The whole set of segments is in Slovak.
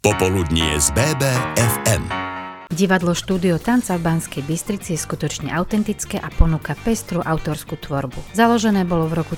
Popoludnie z BBFM. Divadlo Štúdio tanca v Banskej Bystrici je skutočne autentické a ponúka pestrú autorskú tvorbu. Založené bolo v roku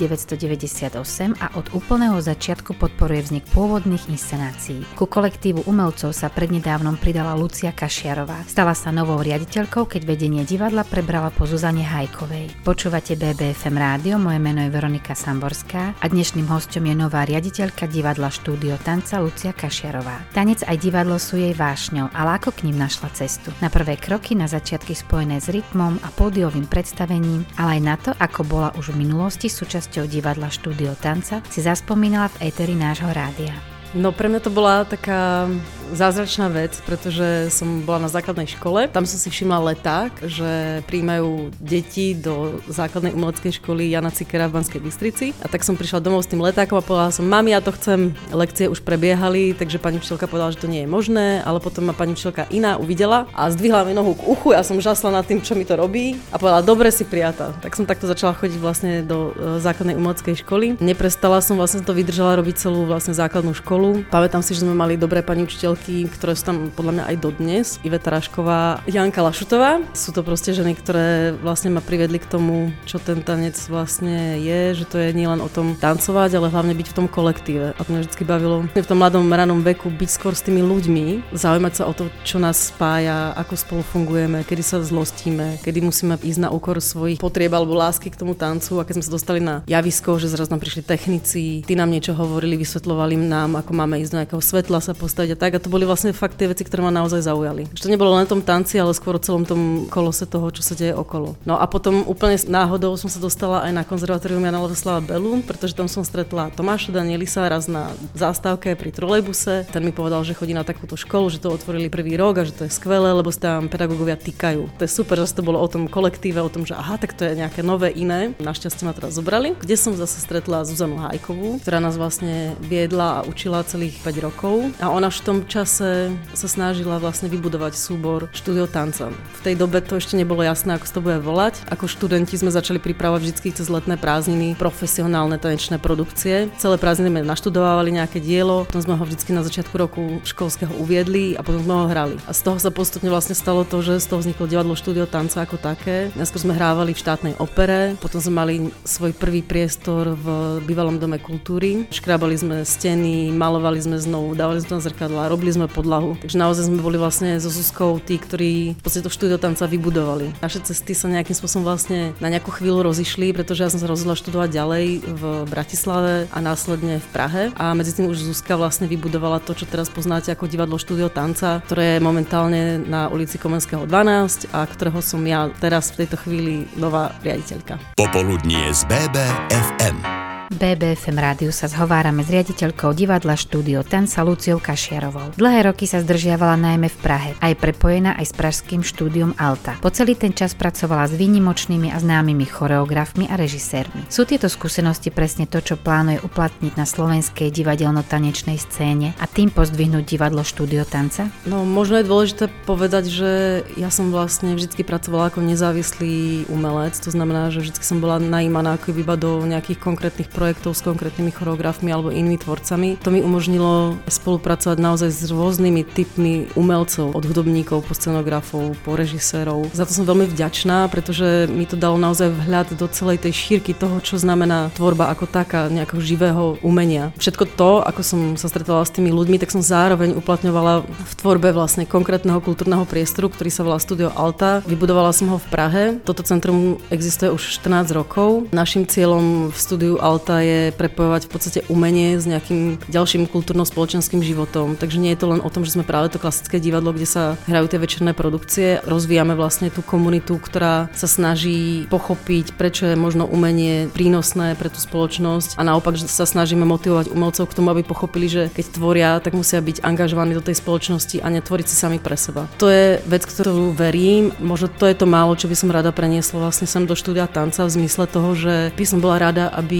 1998 a od úplného začiatku podporuje vznik pôvodných inscenácií. Ku kolektívu umelcov sa prednedávnom pridala Lucia Kašiarová. Stala sa novou riaditeľkou, keď vedenie divadla prebrala po Zuzane Hajkovej. Počúvate BBFM rádio, moje meno je Veronika Samborská a dnešným hosťom je nová riaditeľka divadla Štúdio tanca Lucia Kašiarová. Tanec aj divadlo sú jej vášňou, ale ako k nim našla cestu. Na prvé kroky, na začiatky spojené s rytmom a pódiovým predstavením, ale aj na to, ako bola už v minulosti súčasťou divadla Štúdio tanca, si zaspomínala v éteri nášho rádia. No pre mňa to bola taká zázračná vec, pretože som bola na základnej škole. Tam som si všimla leták, že prijímajú deti do základnej umeleckej školy Jana Cikera v Banskej Bystrici. A tak som prišla domov s tým letákom a povedala som: mami, ja to chcem. Lekcie už prebiehali, takže pani učiteľka povedala, že to nie je možné, ale potom ma pani učiteľka iná uvidela a zdvihla mi nohu k uchu. Ja som žasla nad tým, čo mi to robí a povedala: dobre, si prijatá. Tak som takto začala chodiť vlastne do základnej umeleckej školy. Neprestala som, vlastne to vydržala robiť celú vlastne základnú školu. Pamätám si, že sme mali dobré pani učiteľky, ktoré sú tam podľa mňa aj dodnes. Iveta Rašková, Janka Lašutová. Sú to proste ženy, ktoré vlastne ma priviedli k tomu, čo ten tanec vlastne je, že to je nielen o tom tancovať, ale hlavne byť v tom kolektíve. A to mňa vždy bavilo v tom mladom ranom veku byť skôr s tými ľuďmi, zaujímať sa o to, čo nás spája, ako spolu fungujeme, kedy sa zlostíme, kedy musíme ísť na úkor svojich potrieb alebo lásky k tomu tancu. A keď sme sa dostali na javisko, že zrazu nám prišli technici, tí nám niečo hovorili, vysvetľovali nám, ako máme ísť do nejakého svetla sa postaviť a tak. A to boli vlastne fakt tie veci, ktoré ma naozaj zaujali. Že to nebolo len tom tanci, ale skôr o celom tom kolose toho, čo sa deje okolo. No a potom úplne náhodou som sa dostala aj na konzervatórium Jana Ladislava Bellu, pretože tam som stretla Tomáša Danielisa raz na zástavke pri trolejbuse. Ten mi povedal, že chodí na takúto školu, že to otvorili prvý rok a že to je skvelé, lebo sa tam pedagógovia týkajú. To je super, že to bolo o tom kolektíve, o tom, že aha, tak to je nejaké nové iné. Našťastie ma teraz zobrali, kde som zase stretla Zuzanu Hajkovú, ktorá nás vlastne viedla a učila celých 5 rokov a ona v tom čase sa snažila vlastne vybudovať súbor Štúdio tanca. V tej dobe to ešte nebolo jasné, ako sa to bude volať. Ako študenti sme začali pripravovať vždy cez letné prázdniny profesionálne tanečné produkcie. Celé prázdniny sme naštudovali nejaké dielo, potom sme ho vždy na začiatku roku školského uviedli a potom sme ho hrali. A z toho sa postupne vlastne stalo to, že z toho vzniklo divadlo Štúdio tanca ako také. Najskôr sme hrávali v štátnej opere, potom sme mali svoj prvý priestor v bývalom dome kultúry. Škrábali sme steny, malovali sme znovu, dávali sme tam zrkadlá, robili sme podlahu. Takže naozaj sme boli vlastne so Zuzkou tí, ktorí v podstate to Štúdio tanca vybudovali. Naše cesty sa nejakým spôsobom vlastne na nejakú chvíľu rozišli, pretože ja som sa rozhodla študovať ďalej v Bratislave a následne v Prahe. A medzi tým už Zuzka vlastne vybudovala to, čo teraz poznáte ako divadlo Štúdio tanca, ktoré je momentálne na ulici Komenského 12 a ktorého som ja teraz v tejto chvíli nová riaditeľka. Popoludnie z BBFM. BBFM rádiu sa zhovárame s riaditeľkou divadla Štúdio tanca Luciou Kašiarovou. Dlhé roky sa zdržiavala najmä v Prahe, aj prepojená aj s pražským štúdiom Alta. Po celý ten čas pracovala s výnimočnými a známymi choreografmi a režisérmi. Sú tieto skúsenosti presne to, čo plánuje uplatniť na slovenskej divadelno-tanečnej scéne a tým pozdvihnúť divadlo Štúdio tanca? No, možno je dôležité povedať, že ja som vlastne vždy pracovala ako nezávislý umelec, to znamená, že vždy som bola najímaná ako iba do nejakých konkrétnych projektov s konkrétnymi choreografmi alebo inými tvorcami. To mi umožnilo spolupracovať naozaj s rôznymi typmi umelcov, od hudobníkov po scenografov, po režisérov. Za to som veľmi vďačná, pretože mi to dalo naozaj vhľad do celej tej šírky toho, čo znamená tvorba ako taká, nejakého živého umenia. Všetko to, ako som sa stretala s tými ľuďmi, tak som zároveň uplatňovala v tvorbe vlastne konkrétneho kultúrneho priestoru, ktorý sa volá Studio Alta. Vybudovala som ho v Prahe. Toto centrum existuje už 14 rokov. Naším cieľom v Studiu Alta je prepojovať v podstate umenie s nejakým ďalším kultúrno-spoločenským životom. Takže nie je to len o tom, že sme práve to klasické divadlo, kde sa hrajú tie večerné produkcie. Rozvíjame vlastne tú komunitu, ktorá sa snaží pochopiť, prečo je možno umenie prínosné pre tú spoločnosť a naopak, že sa snažíme motivovať umelcov k tomu, aby pochopili, že keď tvoria, tak musia byť angažovaní do tej spoločnosti a netvoriť si sami pre seba. To je vec, ktorú verím. Možno to je to málo, čo by som rada preniesla vlastne sem do štúdia tanca v zmysle toho, že by som bola rada, aby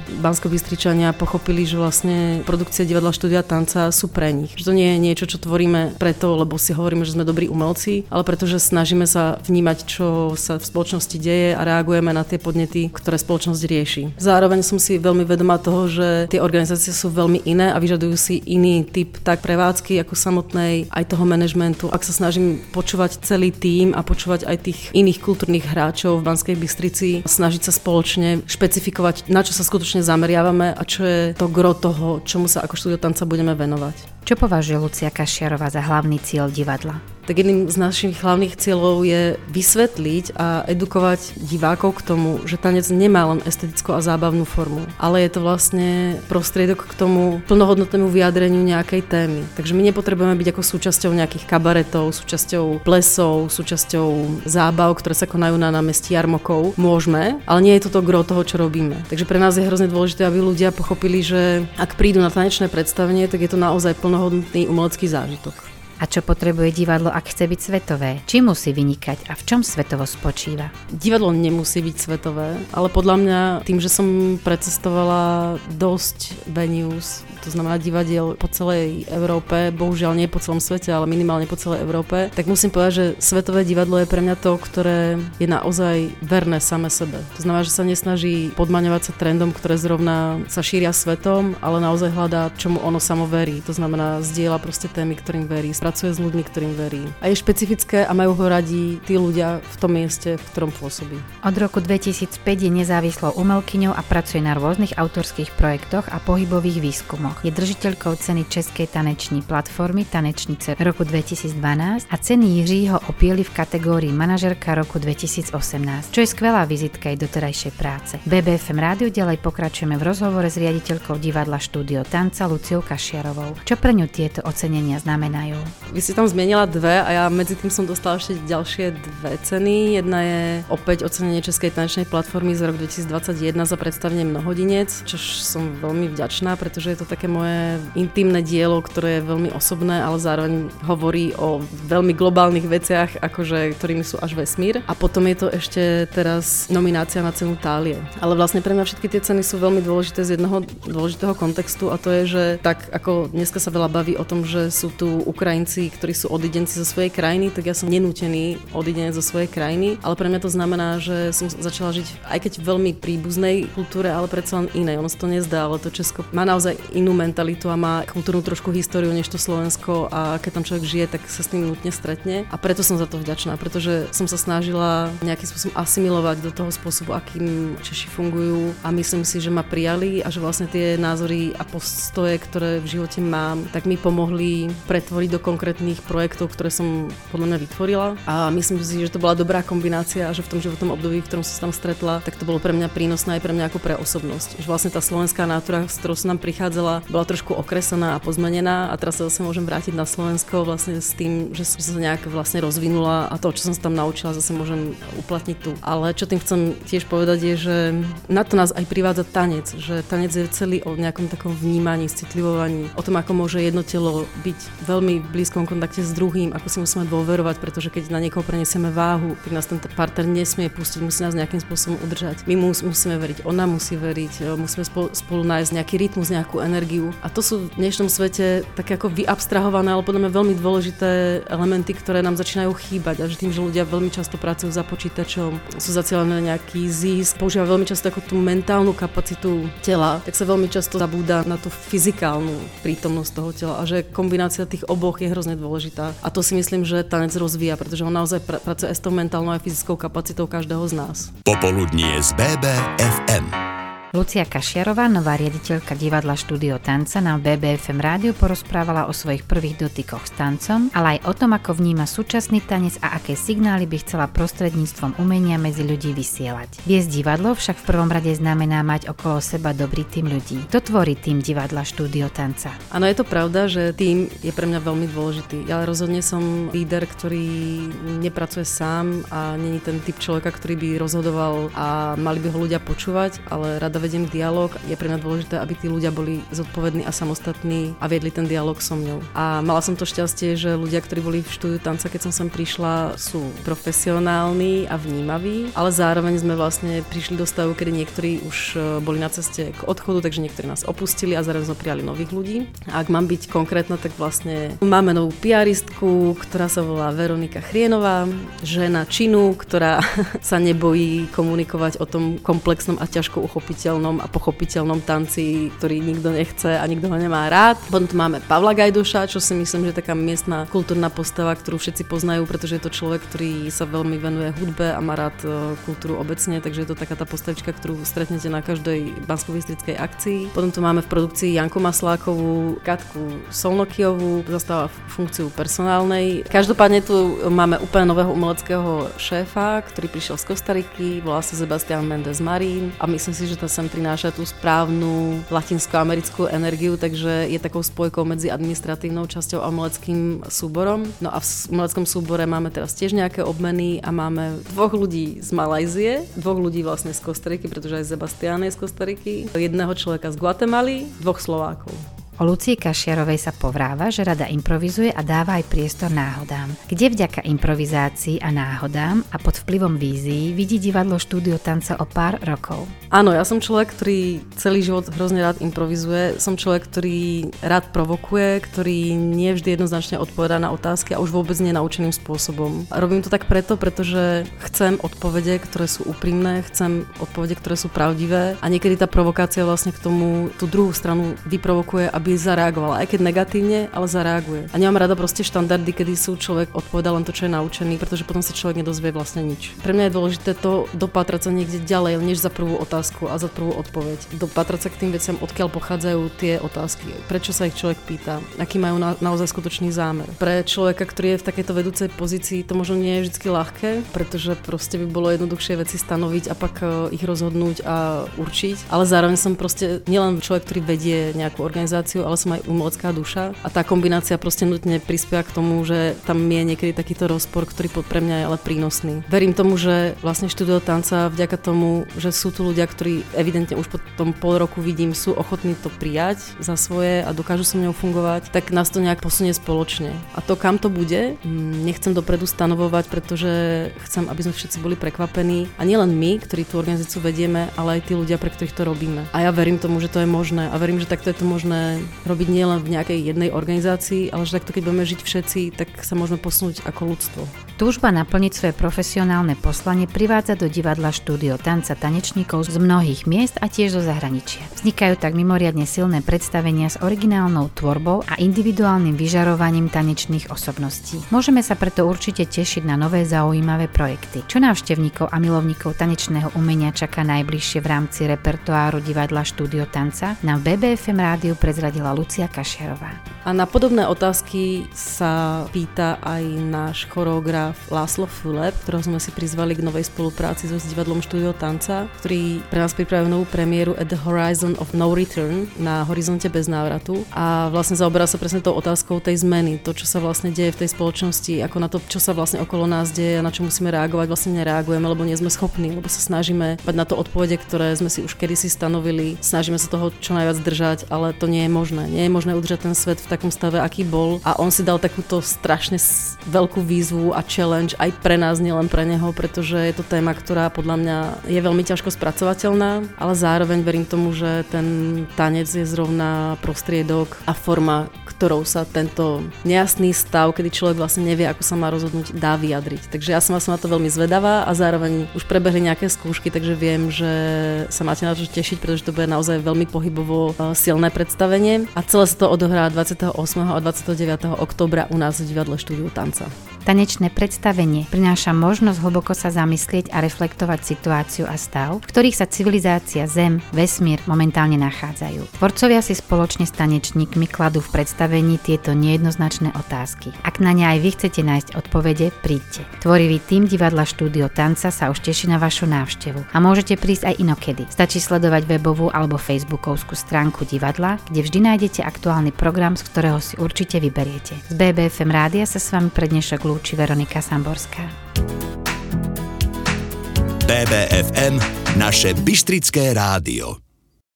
Banskobystričania pochopili, že vlastne produkcie divadla, štúdia tanca sú pre nich. Že to nie je niečo, čo tvoríme preto, lebo si hovoríme, že sme dobrí umelci, ale pretože snažíme sa vnímať, čo sa v spoločnosti deje a reagujeme na tie podnety, ktoré spoločnosť rieši. Zároveň som si veľmi vedomá toho, že tie organizácie sú veľmi iné a vyžadujú si iný typ tak prevádzky ako samotnej, aj toho manažmentu. Ak sa snažím počúvať celý tím a počúvať aj tých iných kultúrnych hráčov v Banskej Bystrici, snažiť sa spoločne špecifikovať, na čo sa skutočne zameriavame a čo je to gro toho, čomu sa ako štúdio tanca budeme venovať. Čo považuje Lucia Kašiarová za hlavný cieľ divadla? Tak jedným z našich hlavných cieľov je vysvetliť a edukovať divákov k tomu, že tanec nemá len estetickú a zábavnú formu, ale je to vlastne prostriedok k tomu plnohodnotnému vyjadreniu nejakej témy. Takže my nepotrebujeme byť ako súčasťou nejakých kabaretov, súčasťou plesov, súčasťou zábav, ktoré sa konajú na námestí jarmokov. Môžeme, ale nie je toto gro toho, čo robíme. Takže pre nás je hrozne dôležité, aby ľudia pochopili, že ak prídu na tanečné predstavenie, tak je to naozaj plnohodnotný umelecký zážitok. A čo potrebuje divadlo, ak chce byť svetové? Či musí vynikať a v čom svetovo spočíva? Divadlo nemusí byť svetové, ale podľa mňa tým, že som precestovala dosť venues, to znamená divadiel po celej Európe, bohužiaľ nie po celom svete, ale minimálne po celej Európe, tak musím povedať, že svetové divadlo je pre mňa to, ktoré je naozaj verné same sebe. To znamená, že sa nesnaží podmaňovať sa trendom, ktoré zrovna sa šíria svetom, ale naozaj hľadá, čomu ono samo verí. To znamená, zdieľa proste témy, ktorým verí, pracuje s ľuďmi, ktorým verí. A je špecifické a majú ho radi tí ľudia v tom mieste, v ktorom pôsobí. Od roku 2005 je nezávislou umelkyňou a pracuje na rôznych autorských projektoch a pohybových výskumoch. Je držiteľkou ceny Českej tanečnej platformy Tanečnice roku 2012 a ceny Jiřího Opiely v kategórii manažerka roku 2018, čo je skvelá vizitka aj doterajšej práce. BBFM rádiu ďalej pokračujeme v rozhovore s riaditeľkou divadla Štúdio tanca Luciou Kašiarovou. Čo pre ňu tieto ocenenia znamenajú? Vy si tam zmenila dve a ja medzi tým som dostala ešte ďalšie dve ceny. Jedna je opäť ocenenie Českej tanečnej platformy za rok 2021 za predstavenie Mnohodinec, čož som veľmi vďačná, pretože je to také moje intimné dielo, ktoré je veľmi osobné, ale zároveň hovorí o veľmi globálnych veciach, akože, ktorými sú až vesmír. A potom je to ešte teraz nominácia na cenu Thálie. Ale vlastne pre mňa všetky tie ceny sú veľmi dôležité z jedného dôležitého kontextu a to je, že tak ako dneska sa veľa baví o tom, že sú tu Ukrajinci, ktorí sú odidenci zo svojej krajiny, tak ja som nenútený odidenec zo svojej krajiny, ale pre mňa to znamená, že som začala žiť aj keď v veľmi príbuznej kultúre, ale predsa len inej. Ono sa to nezdá, ale to Česko má naozaj inú mentalitu a má kultúrnu trošku históriu než to Slovensko a keď tam človek žije, tak sa s tým nutne stretne a preto som za to vďačná, pretože som sa snažila nejakým spôsobom asimilovať do toho spôsobu, akým Češi fungujú a myslím si, že ma prijali a že vlastne tie názory a postoje, ktoré v živote mám, tak mi pomohli pretvoriť do konkrétnych projektov, ktoré som podľa mňa vytvorila a myslím si, že to bola dobrá kombinácia a že v tom životnom období, v ktorom som sa tam stretla, tak to bolo pre mňa prínosné aj pre mňa ako pre osobnosť. Že vlastne tá slovenská nátura, s ktorou som nám prichádzala, bola trošku okresaná a pozmenená a teraz sa zase môžem vrátiť na Slovensko vlastne s tým, že som sa nejak vlastne rozvinula a to, čo som sa tam naučila, zase môžem uplatniť tu. Ale čo tým chcem tiež povedať je, že na to nás aj privádza tanec, že tanec je celý o nejakom takom vnímaní, citlivovaní, o tom, ako môže jedno telo byť veľmi v blízkom kontakte s druhým, ako si musíme dôverovať, pretože keď na niekoho prenesieme váhu, tak nás ten partner nesmie pustiť, musí nás nejakým spôsobom udržať. My musíme veriť, ona musí veriť, musíme spolu nájsť nejaký rytmus, nejakú energiu. A to sú v dnešnom svete také ako vyabstrahované, ale podľa mňa veľmi dôležité elementy, ktoré nám začínajú chýbať a že tým, že ľudia veľmi často pracujú za počítačom, sú zacielené na nejaký zisk, používajú veľmi často ako tú mentálnu kapacitu tela, tak sa veľmi často zabúda na tú fyzikálnu prítomnosť toho tela a že kombinácia tých oboch je hrozne dôležitá. A to si myslím, že tanec rozvíja, pretože on naozaj pracuje aj s tou mentálnou a fyzickou kapacitou každého z nás. Popoludnie z BBFM. Lucia Kašiarová, nová riaditeľka divadla Štúdio tanca, nám v BBFM rádiu porozprávala o svojich prvých dotykoch s tancom, ale aj o tom, ako vníma súčasný tanec a aké signály by chcela prostredníctvom umenia medzi ľudí vysielať. Viesť divadlo však v prvom rade znamená mať okolo seba dobrý tím ľudí. To tvorí tím divadla Štúdio tanca. Áno, je to pravda, že tím je pre mňa veľmi dôležitý. Ja rozhodne som líder, ktorý nepracuje sám a není ten typ človeka, ktorý by rozhodoval a mali by ho ľudia počúvať, ale rada vediem dialog, je pre mňa dôležité, aby tí ľudia boli zodpovední a samostatní a viedli ten dialog so mňou. A mala som to šťastie, že ľudia, ktorí boli v štúdiu tanca, keď som sem prišla, sú profesionálni a vnímaví, ale zároveň sme vlastne prišli do stavu, kedy niektorí už boli na ceste k odchodu, takže niektorí nás opustili a zároveň sme prijali nových ľudí. A ak mám byť konkrétna, tak vlastne máme novú PR-istku, ktorá sa volá Veronika Chrienová, žena činu, ktorá sa nebojí komunikovať o tom komplexnom a ťažko uchopiteľnom a pochopiteľnom tanci, ktorý nikto nechce a nikto ho nemá rád. Potom tu máme Pavla Gajduša, čo si myslím, že je taká miestna kultúrna postava, ktorú všetci poznajú, pretože je to človek, ktorý sa veľmi venuje hudbe a má rád kultúru obecne, takže je to taká tá postavička, ktorú stretnete na každej banskobystrickej akcii. Potom tu máme v produkcii Janku Maslákovú, Katku Solnokiovú, zastáva funkciu personálnej. Každopádne tu máme úplne nového umeleckého šéfa, ktorý prišiel z Kostariky, volá sa Sebastián Mendes Marín a myslím si, že to sem prináša tú správnu latinskoamerickú energiu, takže je takou spojkou medzi administratívnou časťou a umeleckým súborom. No a v umeleckom súbore máme teraz tiež nejaké obmeny a máme 2 ľudí z Malajzie, 2 ľudí vlastne z Kostariky, pretože aj Sebastián je z Kostariky, 1 človeka z Guatemaly, 2 Slovákov. O Lucii Kašiarovej sa povráva, že rada improvizuje a dáva aj priestor náhodám. Kde vďaka improvizácii a náhodám a pod vplyvom vízií vidí divadlo Štúdio tanca o pár rokov? Áno, ja som človek, ktorý celý život hrozne rád improvizuje. Som človek, ktorý rád provokuje, ktorý nie vždy jednoznačne odpovedá na otázky a už vôbec nie naučeným spôsobom. A robím to tak pretože chcem odpovede, ktoré sú úprimné, chcem odpovede, ktoré sú pravdivé a niekedy tá provokácia vlastne k tomu tú druhú stranu vyprovokuje, aby zareagovala, aj keď negatívne, ale zareaguje. A nemám rada proste štandardy, kedy sú človek odpovedá len to, čo je naučený, pretože potom sa človek nedozvie vlastne nič. Pre mňa je dôležité to dopatrať sa niekde ďalej, než za prvú otázku a za prvú odpoveď. Dopatrať sa k tým veciam, odkiaľ pochádzajú tie otázky. Prečo sa ich človek pýta? Aký majú naozaj skutočný zámer? Pre človeka, ktorý je v takejto vedúcej pozícii, to možno nie je vždy ľahké, pretože proste by bolo jednoduchšie veci stanoviť a pak ich rozhodnúť a určiť. Ale zároveň som proste nielen človek, ktorý vedie nejakú organizáciu, ale som aj umelecká duša a tá kombinácia proste nutne prispieva k tomu, že tam je niekedy takýto rozpor, ktorý pre mňa je ale prínosný. Verím tomu, že vlastne Štúdio tanca vďaka tomu, že sú tu ľudia, ktorí evidentne už po tom pol roku vidím, sú ochotní to prijať za svoje a dokážu so mnou fungovať, tak nás to nejak posunie spoločne. A to, kam to bude, nechcem dopredu stanovovať, pretože chcem, aby sme všetci boli prekvapení a nielen my, ktorí tú organizáciu vedieme, ale aj tí ľudia, pre ktorých to robíme. A ja verím tomu, že to je možné a verím, že takto je to možné robiť nielen v nejakej jednej organizácii, ale že takto, keď budeme žiť všetci, tak sa môžeme posunúť ako ľudstvo. Túžba naplniť svoje profesionálne poslanie privádza do divadla Štúdio tanca tanečníkov z mnohých miest a tiež zo zahraničia. Vznikajú tak mimoriadne silné predstavenia s originálnou tvorbou a individuálnym vyžarovaním tanečných osobností. Môžeme sa preto určite tešiť na nové zaujímavé projekty. Čo návštevníkov a milovníkov tanečného umenia čaká najbližšie v rámci repertoáru divadla Štúdio tanca, nám v BBFM rádiu prezradila Lucia Kašiarová. A na podobné otázky sa pýta aj náš choreograf László Fülep, ktorého sme si prizvali k novej spolupráci so divadlom Štúdio tanca, ktorý pre nás pripravil novú premiéru At the Horizon of No Return, na horizonte bez návratu. A vlastne zaoberá sa presne tou otázkou tej zmeny, to, čo sa vlastne deje v tej spoločnosti, ako na to, čo sa vlastne okolo nás deje a na čo musíme reagovať, vlastne nereagujeme, lebo nie sme schopní, lebo sa snažíme mať na to odpovede, ktoré sme si už kedysi stanovili, snažíme sa toho čo najviac držať, ale to nie je možné. Nie je možné udržať ten svet v takom stave, aký bol, a on si dal takúto strašne veľkú výzvu a challenge aj pre nás, nielen pre neho, pretože je to téma, ktorá podľa mňa je veľmi ťažko spracovateľná, ale zároveň verím tomu, že ten tanec je zrovna prostriedok a forma, ktorou sa tento nejasný stav, kedy človek vlastne nevie, ako sa má rozhodnúť, dá vyjadriť. Takže ja som na to veľmi zvedavá a zároveň už prebehli nejaké skúšky, takže viem, že sa máte na to tešiť, pretože to bude naozaj veľmi pohybovo silné predstavenie a celé sa to odohrá 28. a 29. októbra u nás v divadle Štúdio tanca. Tanečné predstavenie prináša možnosť hlboko sa zamyslieť a reflektovať situáciu a stav, v ktorých sa civilizácia, Zem, vesmír momentálne nachádzajú. Tvorcovia si spoločne s tanečníkmi kladú v predstavení tieto nejednoznačné otázky. Ak na ne aj vy chcete nájsť odpovede, príďte. Tvorivý tím divadla Štúdio tanca sa už teší na vašu návštevu a môžete prísť aj inokedy. Stačí sledovať webovú alebo facebookovskú stránku divadla, kde vždy nájdete aktuálny program, z ktorého si určite vyberiete. Z BBFM rádia sa s vami pre dnešok lúči Veronika Samborská. BBFM, naše bystrické rádio.